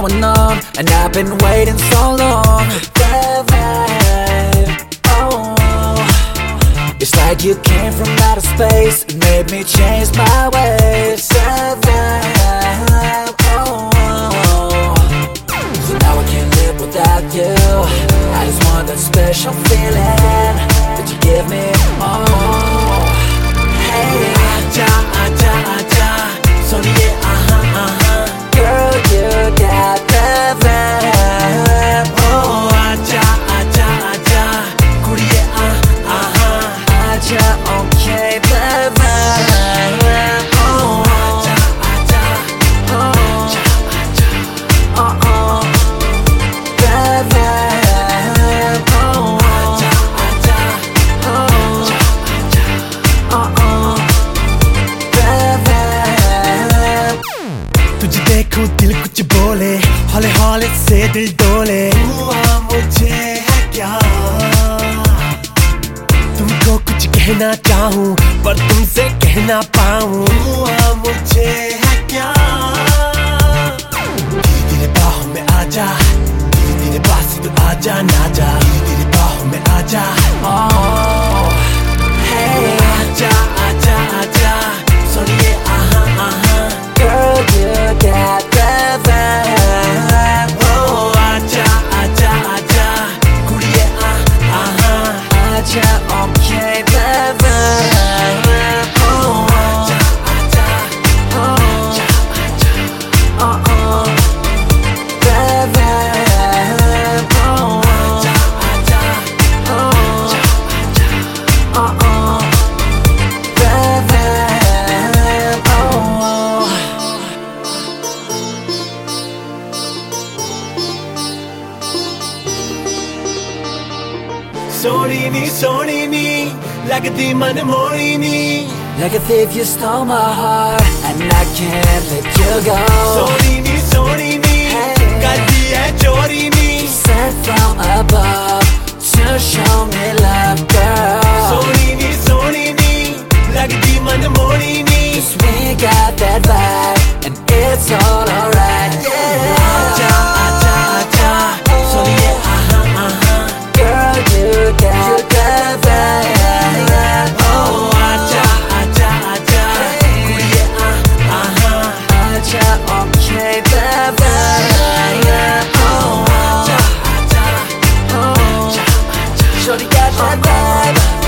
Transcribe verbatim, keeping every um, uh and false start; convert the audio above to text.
going on, and I've been waiting so long. The vibe, oh, it's like you came from outer space and made me change my ways. The vibe, oh, so now I can't live without you. I just want that special feeling that you give me. Oh, hey, aja, aja, aja, 소리에 uh-huh, uh-huh. Girl, you got the vibe. Oh, 아자, 아자, 아자, 구리에 uh, uh-huh. 아자, okay, the vibe. Oh, 아자, 아자, oh, oh, oh, the vibe. Oh, 아자, 아자, oh, oh, oh, the vibe. तुझे देखो दिल कुछ बोले, हौले हौले से दिल डोले। हुआ मुझे है क्या, तुमको कुछ कहना चाहूं पर तुमसे कह ना पाऊं। हुआ मुझे है क्या, धीरे धीरे बाहों में आजा, धीरे धीरे पास तू आजा ना जा, धीरे धीरे बाहों में आजा। Oh, hey, आजा, आजा, आजा, सोनिए आहा, आहा। Girl, you got the vibe. Oh, aja, aja, aja, kudiye ah, aha, aja, okay, the vibe. Oh, aja, aja, oh, oh, oh, the vibe. Oh, aja, aja, oh, oh, oh, the vibe. Oh. Soni नी सोनी नी लगती मन मोड़ी नी, like a thief you stole my heart and I can't let you go. Soni नी सोनी नी करती है चोरी नी, sent from above to show me love, girl. Soni नी सोनी नी लगती मन मोड़ी नी, 'cause we got that vibe and it's all alright, yeah. आजा आजा आजा सोनिए आहा आहा, girl you got the vibe. Oh, aja, aja, aja, kudiye ah, aha, aja, okay, the vibe. Oh, aja, aja, oh, shorty got that vibe.